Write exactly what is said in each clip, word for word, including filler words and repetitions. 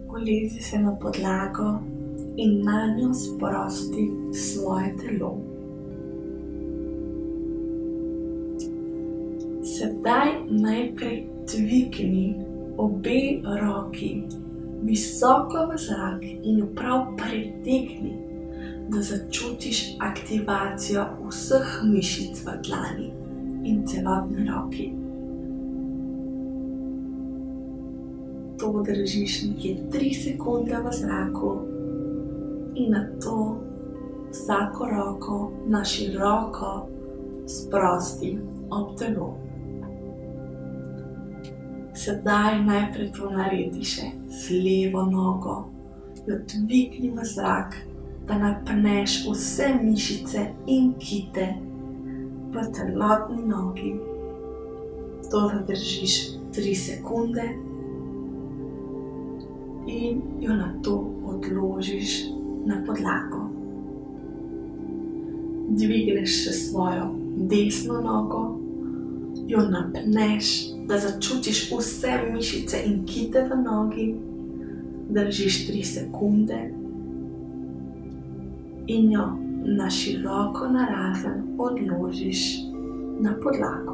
Ulezi se na podlago in nanjo sprosti svoje telo. Sedaj najprej dvigni obe roki visoko v zrak in jo prav pretegni, da začutiš aktivacijo vseh mišic v dlani in celotni roki. To držiš nekje tri sekunde v zraku in nato vsako roko na široko sprosti ob telo. Sedaj najprej to naredi še z levo nogo, jo dvigni v zrak, da napneš vse mišice in kite v celotni nogi. To držiš tri sekunde in jo nato odložiš na podlago. Dvigneš še svojo desno nogo, jo napneš, da začutiš vse mišice in kite v nogi, držiš tri sekunde in jo na široko narazen odložiš na podlago.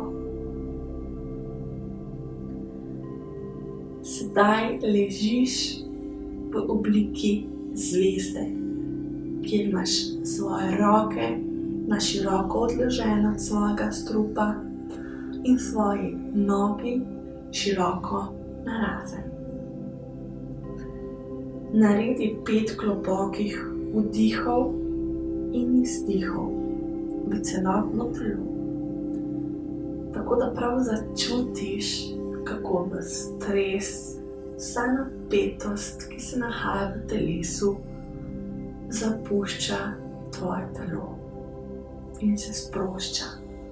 Sedaj ležiš v obliki zvezde, kjer imaš svoje roke na široko odložene od svojega strupa in svoji nogi široko narazen. Naredi pet globokih vdihov in izdihov v celotno telo, tako da prav začutiš, kako v stres, vsa napetost, ki se nahaja v telesu, zapušča tvoje telo in se sprošča.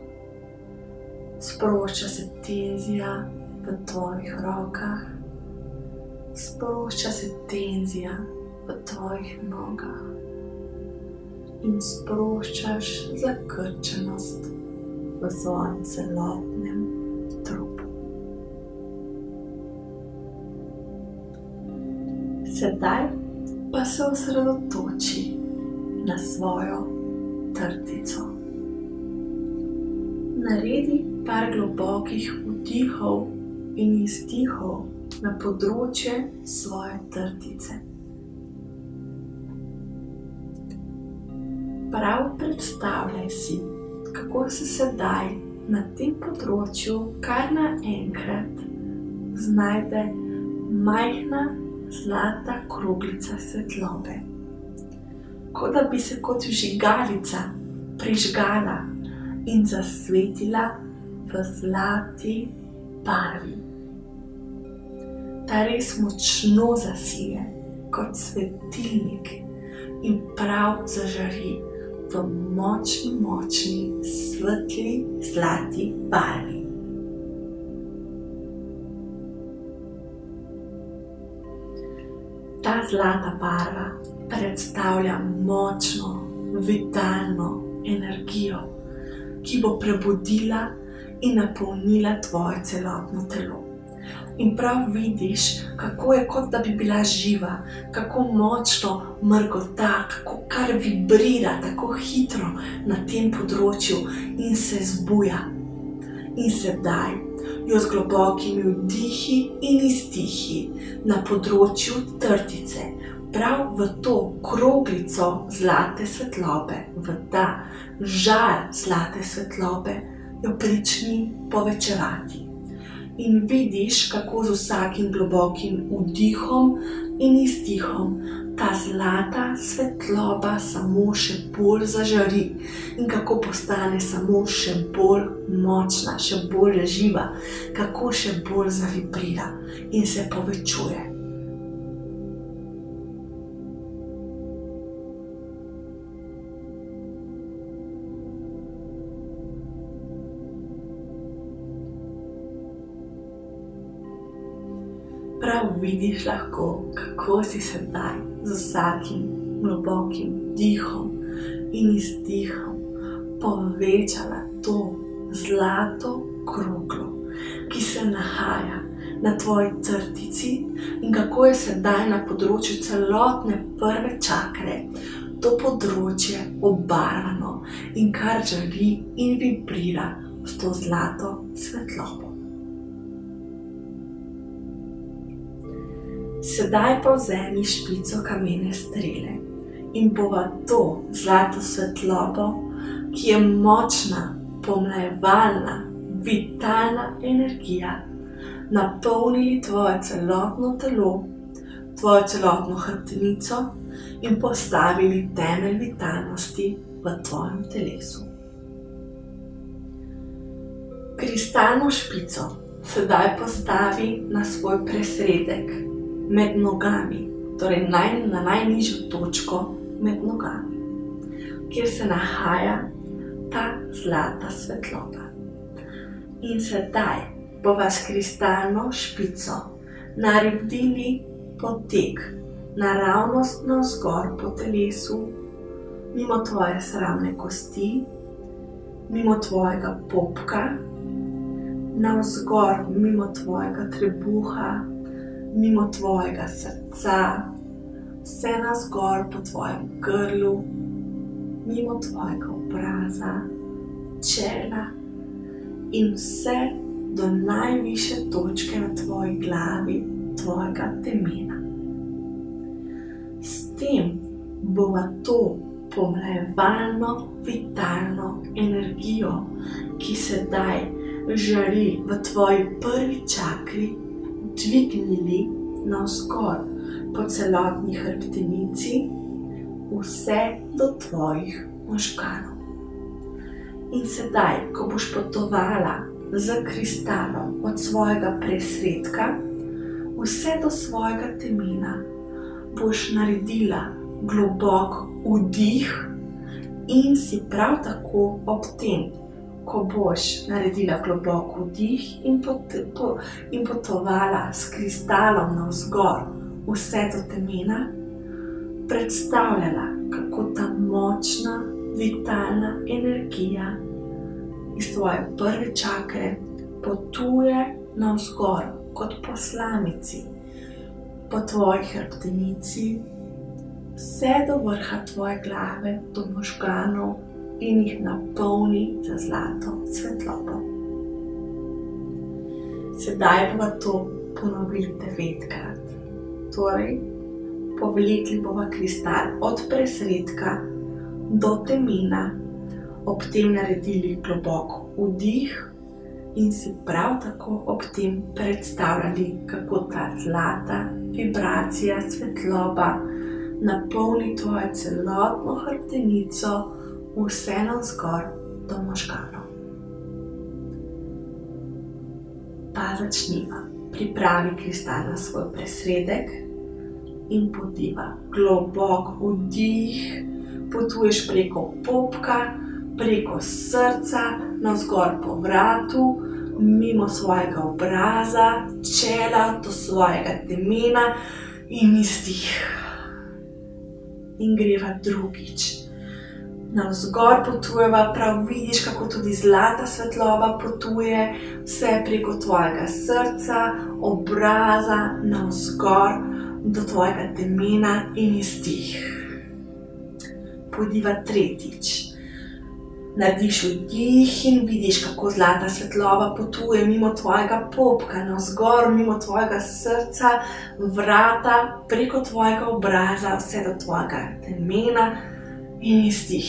Sprošča se tenzija v tvojih rokah, sprošča se tenzija v tvojih nogah in sproščaš zakrčenost v svojem celotnem trupu. Sedaj pa se osredotoči na svojo trtico. Naredi par globokih vdihov in izdihov na področje svoje trtice. Prav predstavljaj si, kako se sedaj na tem področju kar naenkrat znajde majhna zlata kroglica svetlobe, kot da bi se kot vžigalica prižgala in zasvetila v zlati barvi. Ta res močno zasije kot svetilnik in prav zažari v močni, močni, svetli, zlati barvi. Ta zlata barva predstavlja močno, vitalno energijo, ki bo prebudila in napolnila tvoje celotno telo. In prav vidiš, kako je, kot da bi bila živa, kako močno mrgota, kako kar vibrira tako hitro na tem področju in se zbuja. In sedaj jo z globokimi vdihi in izdihi na področju trtice, prav v to kroglico zlate svetlobe, v ta žar zlate svetlobe, jo prični povečevati. In vidiš, kako z vsakim globokim vdihom in izdihom ta zlata svetloba samo še bolj zažari in kako postane samo še bolj močna, še bolj živa, kako še bolj zavibrira in se povečuje. Prav vidiš lahko, kako si sedaj z vsakim globokim vdihom in izdihom povečala to zlato kroglo, ki se nahaja na tvoji trtici in kako je sedaj na področju celotne prve čakre to področje obarvano in kar žari in vibrira s to zlato svetlobo. Sedaj pa vzemi špico kamene strele in bova to zlato svetlobo, ki je močna, pomlajevalna, vitalna energija, napolnili tvoje celotno telo, tvojo celotno hrbtenico in postavili temelj vitalnosti v tvojem telesu. Kristalno špico sedaj postavi na svoj presredek med nogami, torej naj, na najnižjo točko med nogami, kjer se nahaja ta zlata svetloba. In sedaj bova s kristalno špico naredili potek naravnost navzgor po telesu, mimo tvoje sramne kosti, mimo tvojega popka, navzgor mimo tvojega trebuha, mimo tvojega srca, vse navzgor po tvojem grlu, mimo tvojega obraza, čela in vse do najvišje točke na tvoji glavi, tvojega temena. S tem bova to pomlajevalno, vitalno energijo, ki sedaj žari v tvoji prvi čakri, dvignili navzgor po celotni hrbtenici, vse do tvojih možganov. In sedaj, ko boš potovala z kristalom od svojega presredka vse do svojega temena, boš naredila globok vdih in si prav tako ob tem, ko boš naredila globok vdih in, pot, po, in potovala s kristalom navzgor vse do temena, predstavljala, kako ta močna, vitalna energija iz tvoje prve čakre potuje navzgor kot po slamici, po tvoji hrbtenici, vse do vrha tvoje glave, do možganov in jih napolni za zlato svetlobo. Sedaj bova to ponovili devetkrat. Torej, povlekli bova kristal od presredka do temena, ob tem naredili globok vdih in si prav tako ob tem predstavljali, kako ta zlata vibracija, svetloba napolni tvojo celotno hrbtenico, vse navzgor do možganov. Pa začniva. Pripravi kristal na svoj presredek in podiva. Globok vdih, potuješ preko popka, preko srca, navzgor po vratu, mimo svojega obraza, čela do svojega temena in izdih. In greva drugič. Navzgor potujeva, prav vidiš, kako tudi zlata svetloba potuje, vse preko tvojega srca, obraza, navzgor do tvojega temena in izdih. Pojdiva tretjič. Narediš vdih in vidiš, kako zlata svetloba potuje mimo tvojega popka, navzgor, mimo tvojega srca, vrata, preko tvojega obraza, vse do tvojega temena in izdih.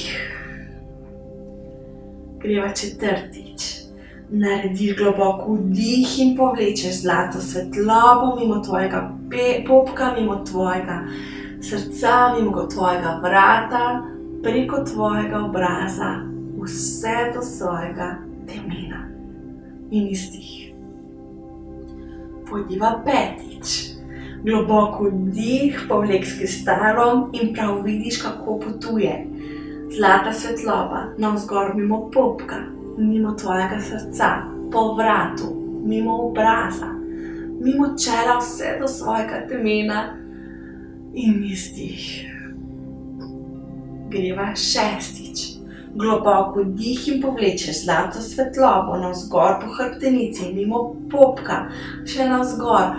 Greva četrtič. Narediš globok vdih in povlečeš zlato svetlobo mimo tvojega popka, mimo tvojega srca, mimo tvojega vrata, preko tvojega obraza, vse do svojega temena in izdih. Pojdiva petič. Globok vdih, povlek s kristalom in prav vidiš, kako potuje zlata svetloba navzgor mimo popka, mimo tvojega srca, po vratu, mimo obraza, mimo čela, vse do svojega temena in izdih. Greva šestič. Globok vdih in povlečeš zlato svetlobo navzgor po hrbtenici, mimo popka, še navzgor,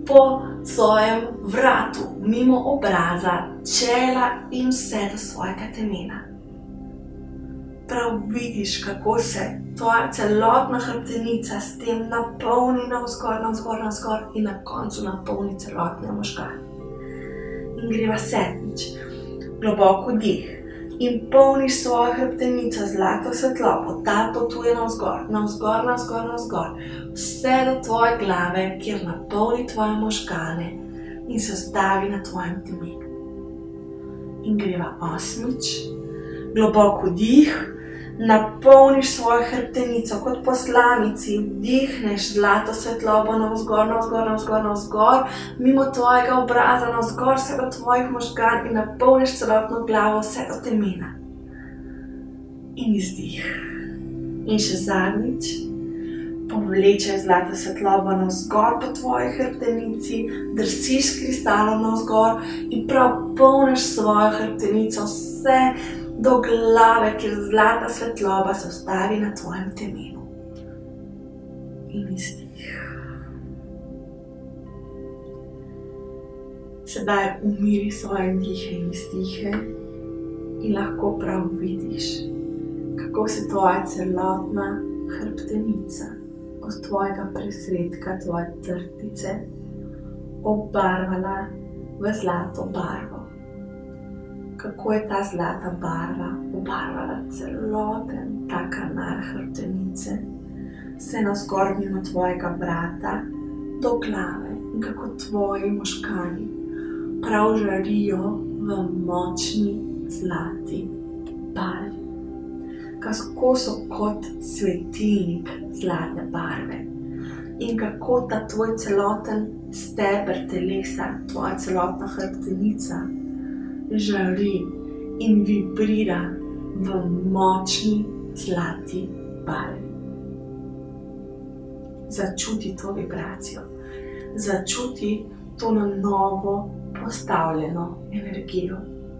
po svojem vratu, mimo obraza, čela in vse do svojega temena. Prav vidiš, kako se tvoja celotna hrbtenica s tem napolni navzgor, navzgor, navzgor in na koncu napolni celotne možgane. In greva sedmič. Globoko dih in polniš svojo hrbtenico z zlato svetlobo, ta potuje navzgor, navzgor, navzgor, navzgor, vse do tvoje glave, kjer napolni tvoje možgane in se ustavi na tvojem temenu. In greva osmič. Globoko dih, napolniš svojo hrbtenico kot po slamici, vdihneš zlato svetlobo navzgor, navzgor, navzgor, navzgor, mimo tvojega obraza, navzgor vse do tvojih možgan in napolniš celotno glavo vse do temena. In izdih. In še zadnjič, povlečeš zlato svetlobo navzgor po tvoji hrbtenici, drsiš s kristalom navzgor in prav polniš svojo hrbtenico vse do glave, kjer zlata svetloba se ustavi na tvojem temenu. In izdih. Sedaj umiri svoje dihe in izdihe in lahko prav vidiš, kako se tvoja celotna hrbtenica od tvojega presredka, tvoje trtice, obarvala v zlato barvo. Kako je ta zlata barva obarvala celoten ta kanal hrbtenice, vse navzgor mimo tvojega vrata do glave in kako tvoji možgani prav žarijo v močni zlati barvi. Kako so kot svetilnik zlate barve in kako ta tvoj celoten steber telesa, tvoja celotna hrbtenica žari in vibrira v močni zlati barvi. Začuti to vibracijo, začuti to na novo postavljeno energijo.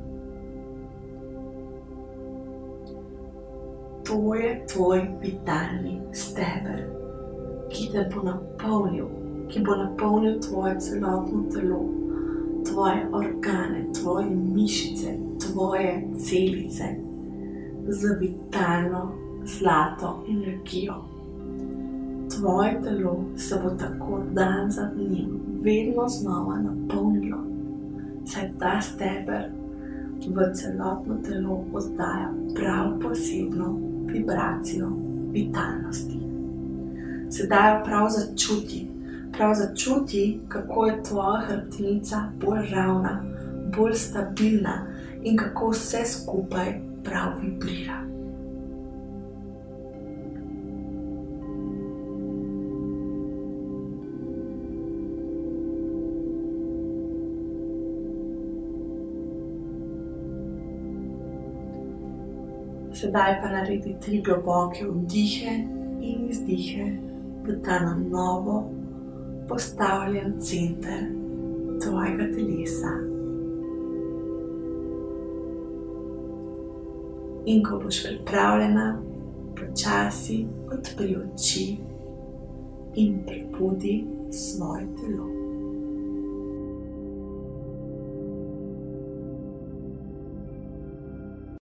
To je tvoj vitalni steber, ki te bo napolnil, ki bo napolnil tvoje celotno telo, tvoje organe, tvoje mišice, tvoje celice z vitalno zlato energijo. Tvoje telo se bo tako dan za dnem vedno znova napolnilo, saj ta steber v celotno telo oddaja prav posebno vibracijo vitalnosti. Sedaj jo prav začuti, prav začuti, kako je tvoja hrbtenica bolj ravna, bolj stabilna in kako vse skupaj prav vibrira. Sedaj pa naredi tri globoke vdihe in izdihe v ta na novo postavljen center tvojega telesa. In ko boš pripravljena, počasi odpri oči in prebudi svoje telo.